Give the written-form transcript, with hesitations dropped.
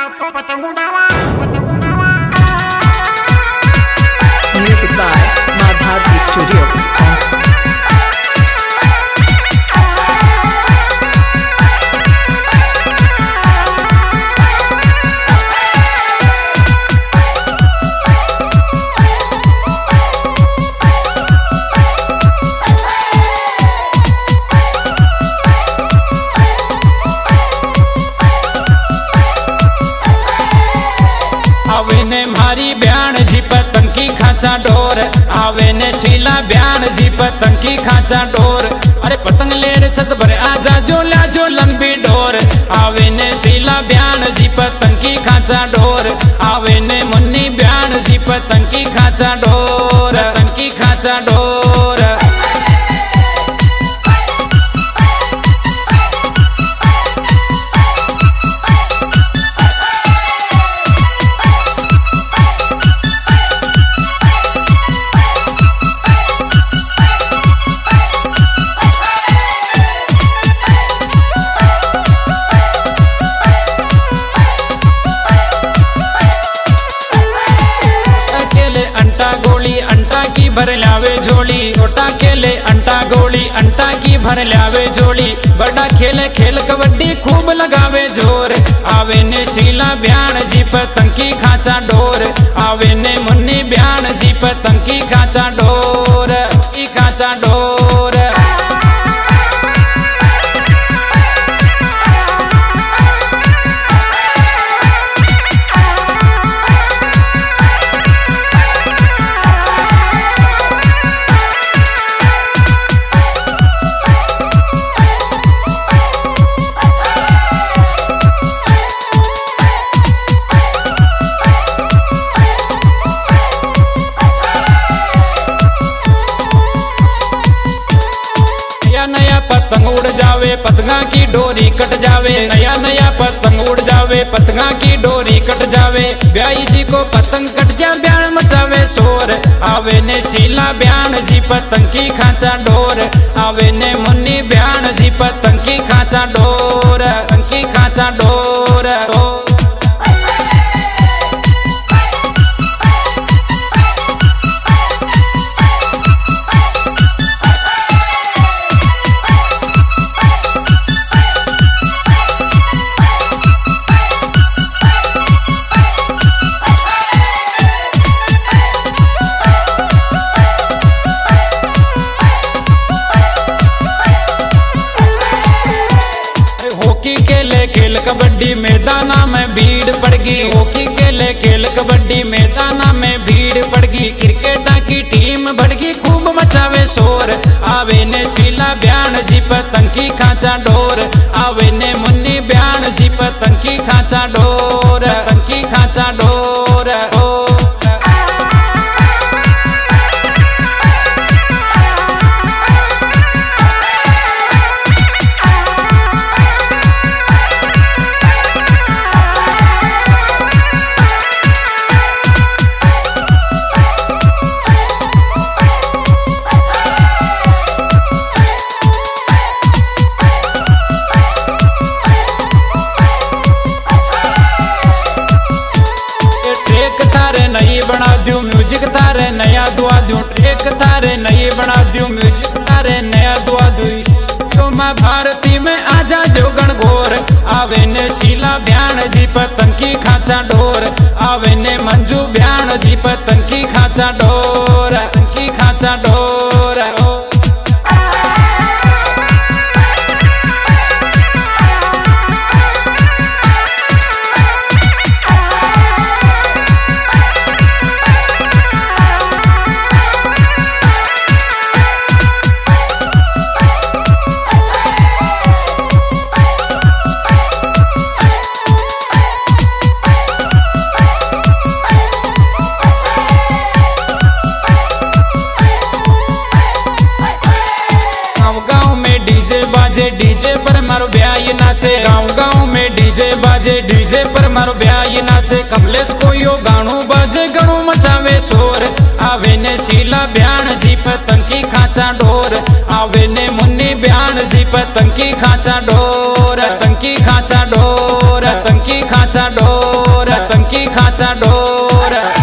Music by Madhavi Studio. आवे ने मारी ब्याण जी पतंग की खाचा डोर, आवे ने शीला ब्याण जी पतंग की खाचा डोर। अरे पतंग लेर छत भर आजा जो ला जो लंबी डोर, आवे ने शीला ब्याण जी पतंग की खाचा डोर। आवे ने मुन्नी ब्याण जी पतंग की खाचा डोर, पतंग की खाचा डोर। अंटा की भर लावे झोली, छोटा खेले अंटा गोली, अंटा की भर लावे झोली। बड़ा खेले खेल कबड्डी खूब लगावे जोर, आवे ने शीला ब्याण जी पतंग की खाचा डोर। आवे ने मुन्नी ब्याण जी पतंग की खाचा डोर, की खाचा डोर। नया पतंग उड़ जावे पतंगा की डोरी कट जावे, नया नया पतंग उड़ जावे पतंगा की डोरी कट जावे। ब्याई जी को पतंग कट जा ब्याण मचावे शोर, आवे ने शीला ब्याण जी पतंग की खाचा डोर। आवे ने मुन्नी ब्याण जी पतंग की खाचा डोर, पतंग की खाचा डोर। खेल कबड्डी मैदाना में भीड़ पड़ गई, हॉकी खेले खेल कबड्डी मैदाना में भीड़ पड़ गई। क्रिकेटा की टीम बढ़ गई खूब मचावे शोर, आवे ने शीला ब्याण जी पतंग की खाचा डोर। आवे ने मुन्नी ब्याण जी पतंग की खाचा डोर, पतंग की खाचा डोर। नई बना दूं म्यूजिक तारे नया दुआ दूं, ट्रैक तारे नई बना दूं म्यूजिक तारे नया दुआ दूं। तो माँ भारती में आजा जो गणगोर, आवे ने शीला ब्याण जी पतंग की खाचा डोर। आवे ने मंजू ब्याण जी पतंग की खाचा डोर, पतंग की खाचा डोर। डीजे पर मारो ब्याह नाचे, गाँव गाँव में डीजे बाजे, डीजे पर मारो ब्याह नाचे। कमलेश को यो गाणो बाजे गणो मचावे शोर, आवे ने शीला ब्याण जी पतंग की खाचा डोर। आवे ने मुन्नी ब्याण जी पतंग की खाचा डोर, पतंग की खाचा डोर, पतंग की खाचा डोर। मचा डोर।